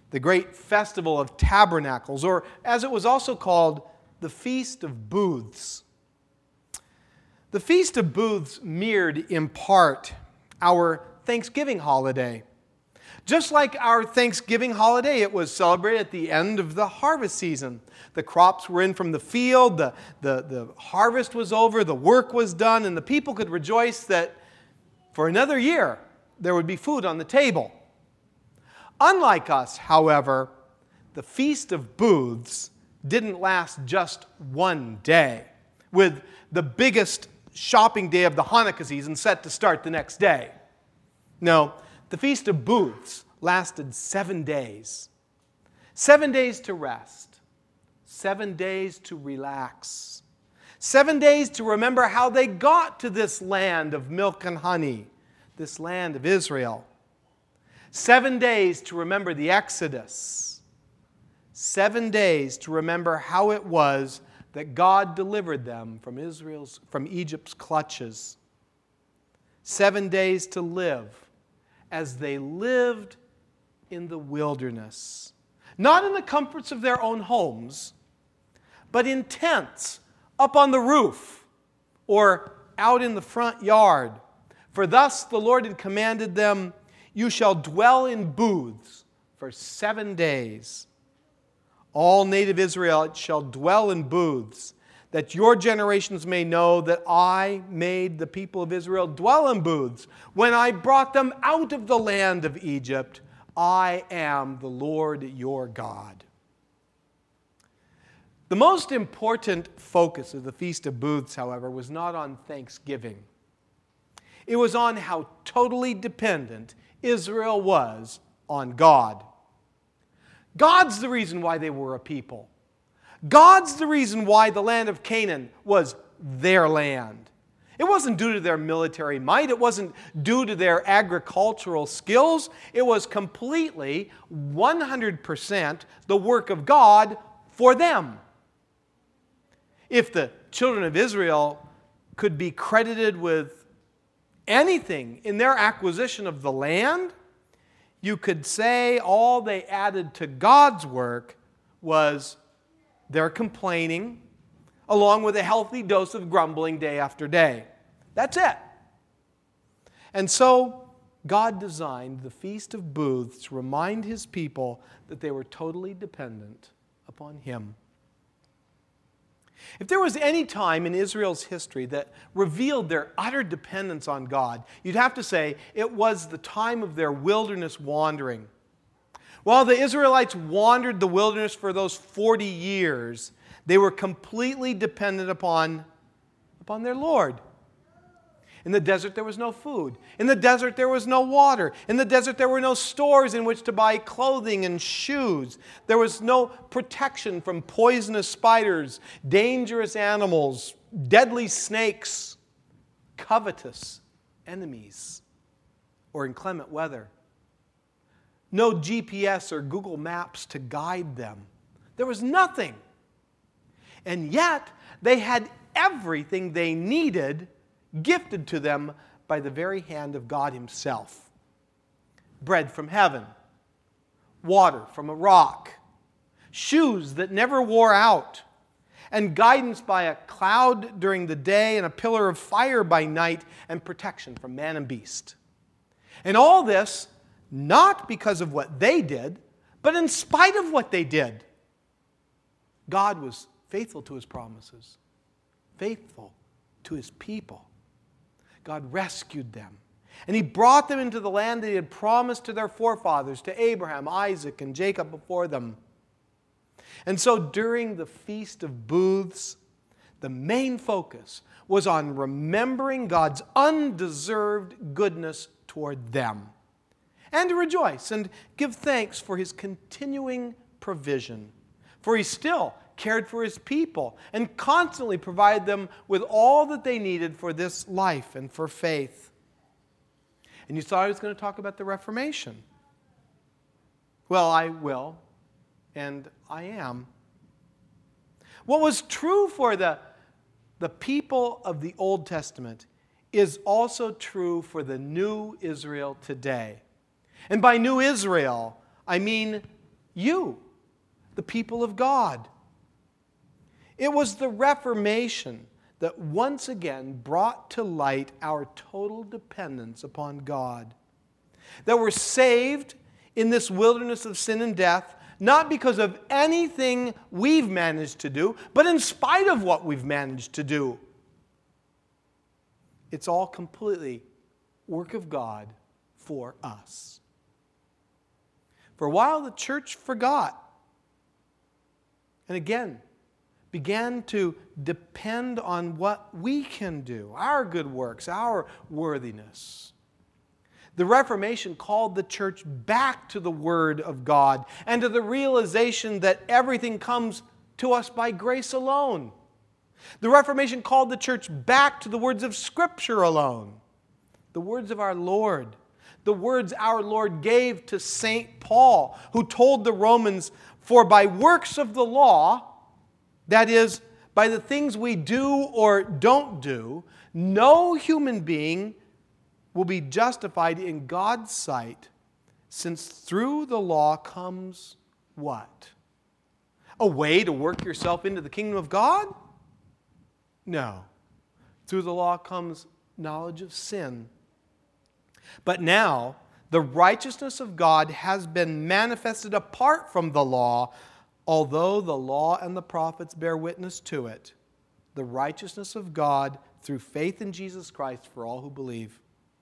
the great festival of tabernacles, or as it was also called, the Feast of Booths. The Feast of Booths mirrored in part our Thanksgiving holiday. Just like our Thanksgiving holiday, it was celebrated at the end of the harvest season. The crops were in from the field, the harvest was over, the work was done, and the people could rejoice that for another year there would be food on the table. Unlike us, however, the Feast of Booths didn't last just one day, with the biggest shopping day of the Hanukkah season set to start the next day. No, the Feast of Booths lasted 7 days. 7 days to rest. 7 days to relax. 7 days to remember how they got to this land of milk and honey, this land of Israel. 7 days to remember the Exodus. 7 days to remember how it was that God delivered them from Egypt's clutches. 7 days to live as they lived in the wilderness. Not in the comforts of their own homes, but in tents up on the roof or out in the front yard. For thus the Lord had commanded them, "You shall dwell in booths for 7 days. All native Israelites shall dwell in booths, that your generations may know that I made the people of Israel dwell in booths when I brought them out of the land of Egypt. I am the Lord your God." The most important focus of the Feast of Booths, however, was not on Thanksgiving. It was on how totally dependent Israel was on God. God's the reason why they were a people. God's the reason why the land of Canaan was their land. It wasn't due to their military might. It wasn't due to their agricultural skills. It was completely, 100% the work of God for them. If the children of Israel could be credited with anything in their acquisition of the land, you could say all they added to God's work was their complaining, along with a healthy dose of grumbling day after day. That's it. And so God designed the Feast of Booths to remind His people that they were totally dependent upon Him. If there was any time in Israel's history that revealed their utter dependence on God, you'd have to say it was the time of their wilderness wandering. While the Israelites wandered the wilderness for those 40 years, they were completely dependent upon their Lord. In the desert, there was no food. In the desert, there was no water. In the desert, there were no stores in which to buy clothing and shoes. There was no protection from poisonous spiders, dangerous animals, deadly snakes, covetous enemies, or inclement weather. No GPS or Google Maps to guide them. There was nothing. And yet, they had everything they needed gifted to them by the very hand of God Himself. Bread from heaven, water from a rock, shoes that never wore out, and guidance by a cloud during the day and a pillar of fire by night, and protection from man and beast. And all this not because of what they did, but in spite of what they did. God was faithful to His promises, faithful to His people. God rescued them. And He brought them into the land that He had promised to their forefathers, to Abraham, Isaac, and Jacob before them. And so during the Feast of Booths, the main focus was on remembering God's undeserved goodness toward them, and to rejoice and give thanks for His continuing provision. For He still cared for His people and constantly provided them with all that they needed for this life and for faith. And you thought I was going to talk about the Reformation. Well, I will, and I am. What was true for the people of the Old Testament is also true for the new Israel today. And by new Israel, I mean You, the people of God. It was the Reformation that once again brought to light our total dependence upon God. That we're saved in this wilderness of sin and death, not because of anything we've managed to do, but in spite of what we've managed to do. It's all completely work of God for us. For a while, the church forgot. And again, began to depend on what we can do, our good works, our worthiness. The Reformation called the church back to the Word of God and to the realization that everything comes to us by grace alone. The Reformation called the church back to the words of Scripture alone, the words of our Lord, the words our Lord gave to St. Paul, who told the Romans, "For by works of the law," that is, by the things we do or don't do, no human being will be justified in God's sight, since through the law comes what? A way to work yourself into the kingdom of God? No. Through the law comes knowledge of sin. But now, the righteousness of God has been manifested apart from the law, although the law and the prophets bear witness to it. The righteousness of God through faith in Jesus Christ for all who believe.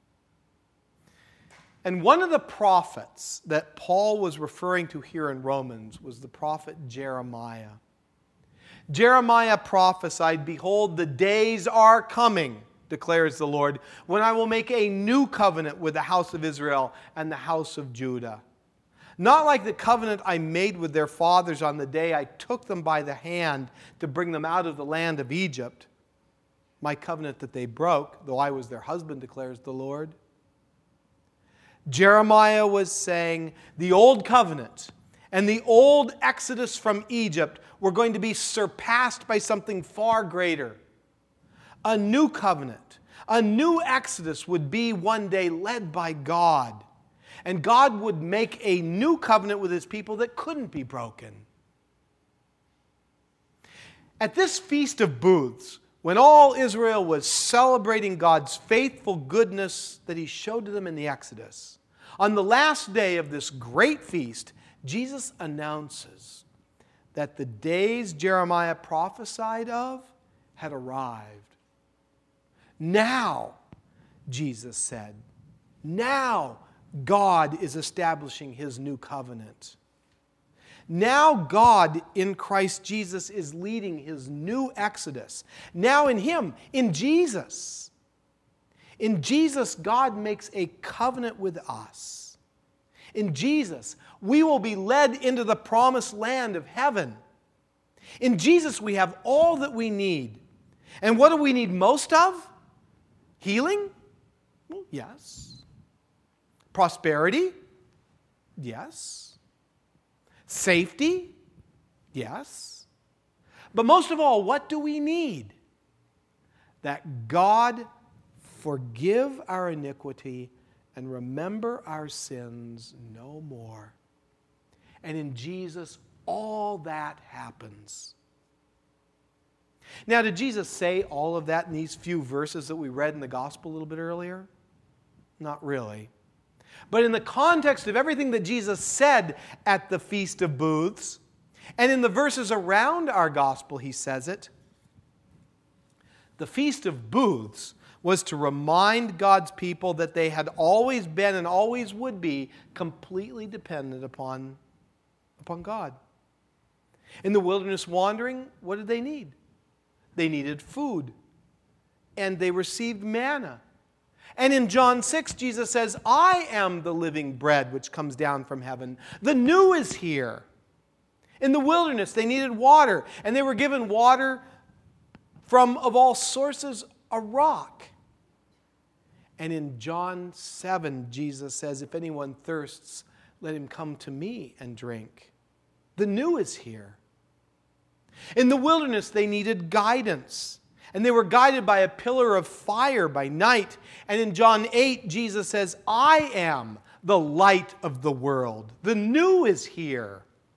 And one of the prophets that Paul was referring to here in Romans was the prophet Jeremiah. Jeremiah prophesied, "Behold, the days are coming, declares the Lord, when I will make a new covenant with the house of Israel and the house of Judah. Not like the covenant I made with their fathers on the day I took them by the hand to bring them out of the land of Egypt, my covenant that they broke, though I was their husband, declares the Lord." Jeremiah was saying the old covenant and the old exodus from Egypt were going to be surpassed by something far greater. A new covenant, a new exodus would be one day led by God. And God would make a new covenant with His people that couldn't be broken. At this Feast of Booths, when all Israel was celebrating God's faithful goodness that He showed to them in the Exodus, on the last day of this great feast, Jesus announces that the days Jeremiah prophesied of had arrived. Now, Jesus said, now God is establishing His new covenant. Now God in Christ Jesus is leading His new exodus. Now in Him, in Jesus, God makes a covenant with us. In Jesus, we will be led into the promised land of heaven. In Jesus, we have all that we need. And what do we need most of? Healing? Well, yes. Prosperity? Yes. Safety? Yes. But most of all, what do we need? That God forgive our iniquity and remember our sins no more. And in Jesus, all that happens. Now, did Jesus say all of that in these few verses that we read in the gospel a little bit earlier? Not really. But in the context of everything that Jesus said at the Feast of Booths, and in the verses around our gospel, He says it. The Feast of Booths was to remind God's people that they had always been and always would be completely dependent upon God. In the wilderness wandering, what did they need? They needed food. And they received manna. And in John 6, Jesus says, I am the living bread which comes down from heaven. The new is here. In the wilderness, they needed water. And they were given water from, of all sources, a rock. And in John 7, Jesus says, if anyone thirsts, let him come to me and drink. The new is here. In the wilderness, they needed guidance. And they were guided by a pillar of fire by night. And in John 8, Jesus says, I am the light of the world. The new is here.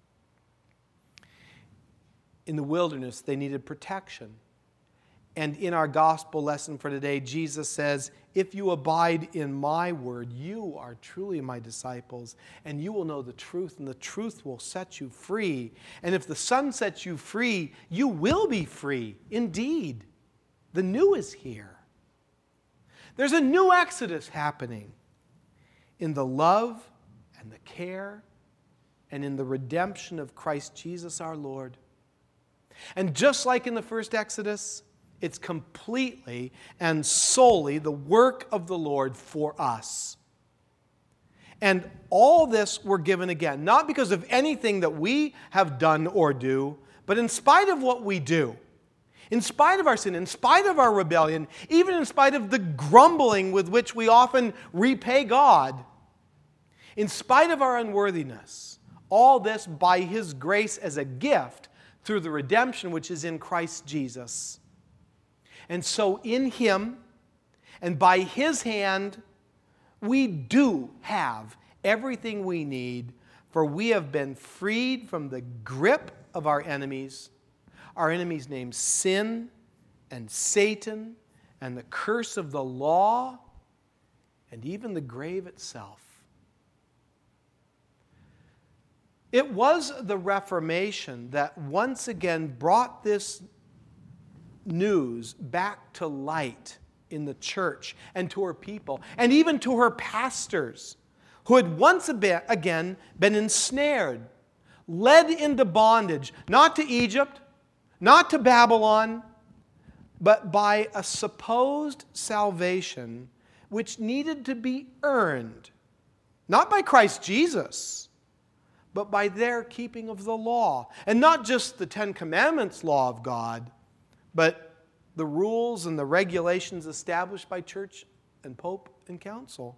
In the wilderness, they needed protection. And in our gospel lesson for today, Jesus says, if you abide in my word, you are truly my disciples, and you will know the truth, and the truth will set you free. And if the Son sets you free, you will be free indeed. The new is here. There's a new exodus happening in the love and the care and in the redemption of Christ Jesus our Lord. And just like in the first exodus, it's completely and solely the work of the Lord for us. And all this we're given again, not because of anything that we have done or do, but in spite of what we do. In spite of our sin, in spite of our rebellion, even in spite of the grumbling with which we often repay God, in spite of our unworthiness, all this by His grace as a gift through the redemption which is in Christ Jesus. And so in Him and by His hand, we do have everything we need, for we have been freed from the grip of our enemies named sin and Satan and the curse of the law and even the grave itself. It was the Reformation that once again brought this news back to light in the church and to her people, and even to her pastors, who had once again been ensnared, led into bondage, not to Egypt, not to Babylon, but by a supposed salvation which needed to be earned, not by Christ Jesus, but by their keeping of the law. And not just the Ten Commandments law of God, but the rules and the regulations established by church and pope and council.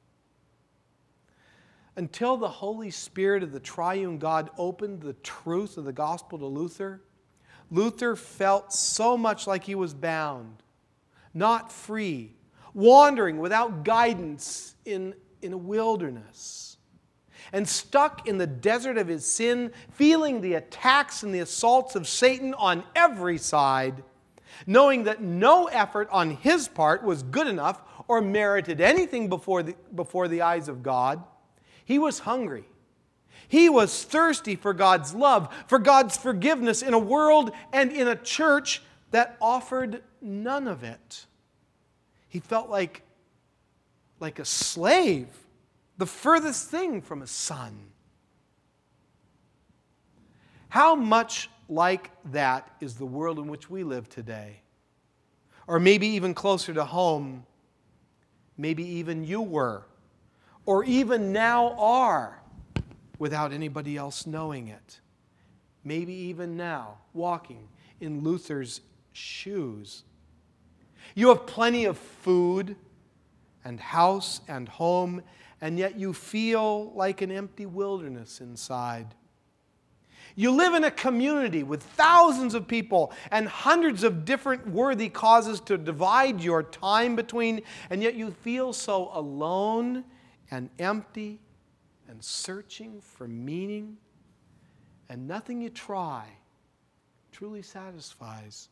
Until the Holy Spirit of the triune God opened the truth of the gospel to Luther, Luther felt so much like he was bound, not free, wandering without guidance in a wilderness, and stuck in the desert of his sin, feeling the attacks and the assaults of Satan on every side, knowing that no effort on his part was good enough or merited anything before the eyes of God. He was hungry. He was thirsty for God's love, for God's forgiveness in a world and in a church that offered none of it. He felt like a slave, the furthest thing from a son. How much like that is the world in which we live today? Or maybe even closer to home, maybe even you were, or even now are, without anybody else knowing it. Maybe even now, walking in Luther's shoes. You have plenty of food and house and home, and yet you feel like an empty wilderness inside. You live in a community with thousands of people and hundreds of different worthy causes to divide your time between, and yet you feel so alone and empty and searching for meaning, and nothing you try truly satisfies.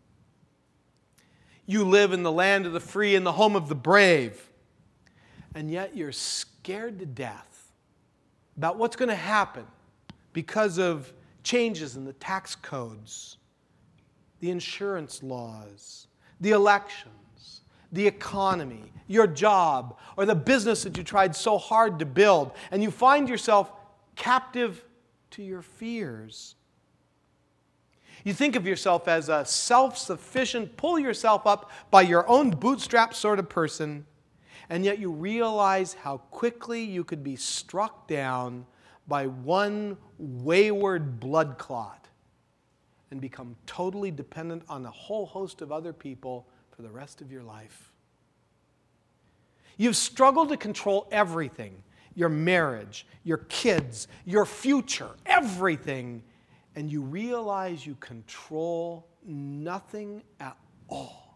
You live in the land of the free and the home of the brave, and yet you're scared to death about what's going to happen because of changes in the tax codes, the insurance laws, the elections, the economy, your job, or the business that you tried so hard to build, and you find yourself captive to your fears. You think of yourself as a self-sufficient, pull yourself up by your own bootstrap sort of person, and yet you realize how quickly you could be struck down by one wayward blood clot and become totally dependent on a whole host of other people for the rest of your life. You've struggled to control everything, your marriage, your kids, your future, everything, and you realize you control nothing at all.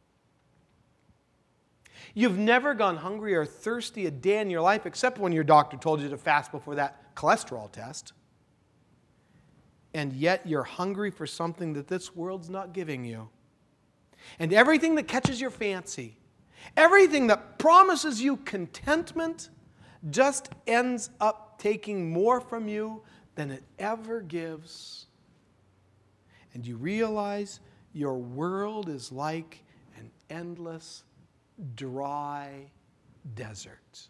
You've never gone hungry or thirsty a day in your life except when your doctor told you to fast before that cholesterol test. and yet you're hungry for something that this world's not giving you. And everything that catches your fancy, everything that promises you contentment, just ends up taking more from you than it ever gives. And you realize your world is like an endless, dry desert.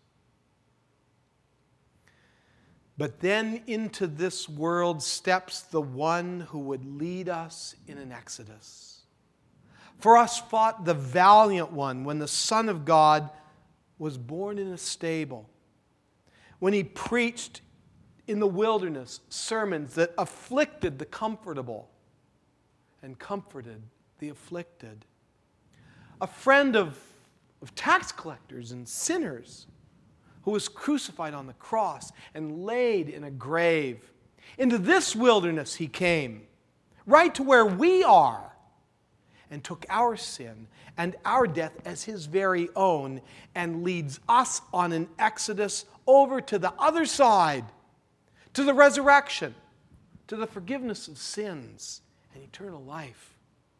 But then into this world steps the one who would lead us in an exodus. For us fought the valiant one when the Son of God was born in a stable, when he preached in the wilderness sermons that afflicted the comfortable and comforted the afflicted. A friend of tax collectors and sinners who was crucified on the cross and laid in a grave. Into this wilderness he came, right to where we are, and took our sin and our death as his very own and leads us on an exodus over to the other side, to the resurrection, to the forgiveness of sins and eternal life.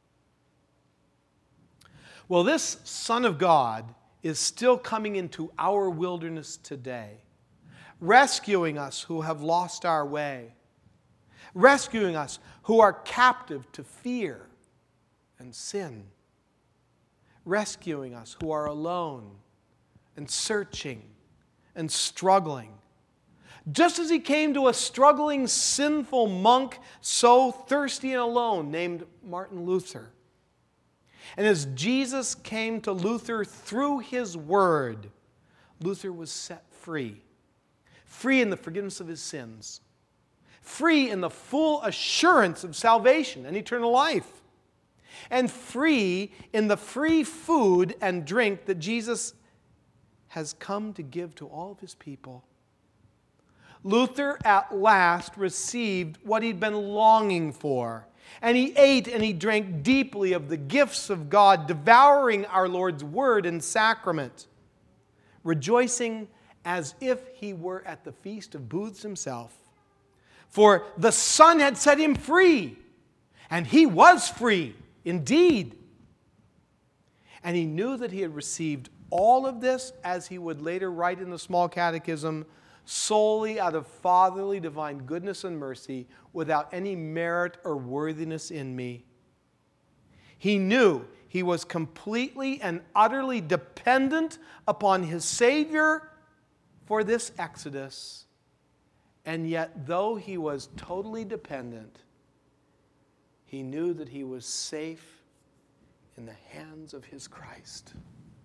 Well, this Son of God is still coming into our wilderness today, rescuing us who have lost our way, rescuing us who are captive to fear and sin, rescuing us who are alone and searching and struggling. Just as he came to a struggling, sinful monk, so thirsty and alone, named Martin Luther. And as Jesus came to Luther through his word, Luther was set free. Free in the forgiveness of his sins. Free in the full assurance of salvation and eternal life. And free in the free food and drink that Jesus has come to give to all of his people. Luther at last received what he'd been longing for. And he ate and he drank deeply of the gifts of God, devouring our Lord's word and sacrament, rejoicing as if he were at the Feast of Booths himself. For the Son had set him free, and he was free indeed. And he knew that he had received all of this, as he would later write in the Small Catechism, solely out of fatherly divine goodness and mercy, without any merit or worthiness in me. He knew he was completely and utterly dependent upon his Savior for this exodus. And yet, though he was totally dependent, he knew that he was safe in the hands of his Christ.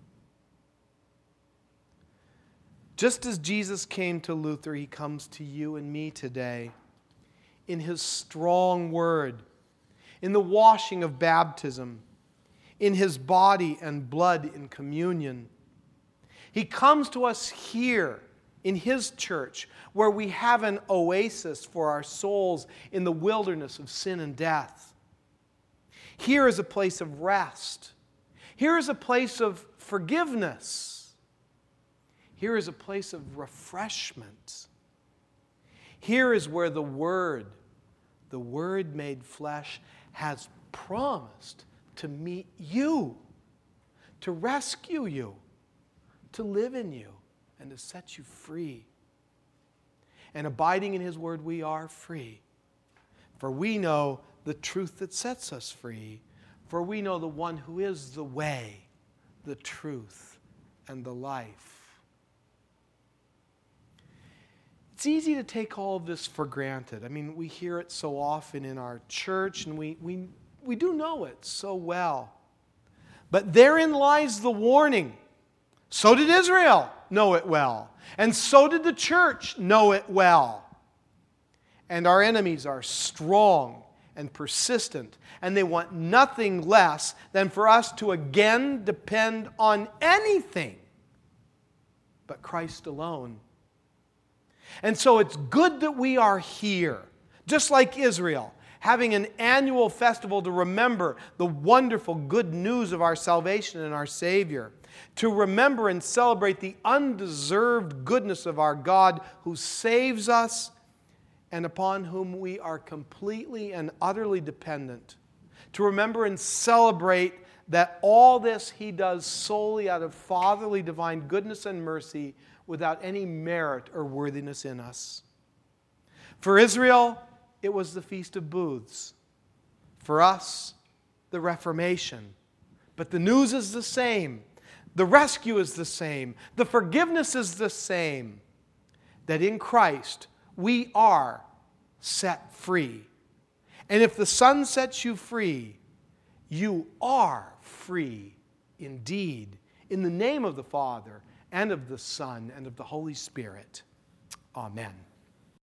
Just as Jesus came to Luther, he comes to you and me today in his strong word, in the washing of baptism, in his body and blood in communion. He comes to us here in his church, where we have an oasis for our souls in the wilderness of sin and death. Here is a place of rest. Here is a place of forgiveness. Here is a place of refreshment. Here is where the Word made flesh, has promised to meet you, to rescue you, to live in you, and to set you free. And abiding in His Word, we are free. For we know the truth that sets us free. For we know the one who is the way, the truth, and the life. It's easy to take all of this for granted. I mean, we hear it so often in our church, and we do know it so well. But therein lies the warning. So did Israel know it well. And so did the church know it well. And our enemies are strong and persistent, and they want nothing less than for us to again depend on anything but Christ alone. And so it's good that we are here, just like Israel, having an annual festival to remember the wonderful good news of our salvation and our Savior, to remember and celebrate the undeserved goodness of our God who saves us and upon whom we are completely and utterly dependent, to remember and celebrate that all this He does solely out of fatherly divine goodness and mercy without any merit or worthiness in us. For Israel, it was the Feast of Booths. For us, the Reformation. But the news is the same. The rescue is the same. The forgiveness is the same. That in Christ, we are set free. And if the Son sets you free, you are free indeed. In the name of the Father, and of the Son, and of the Holy Spirit. Amen.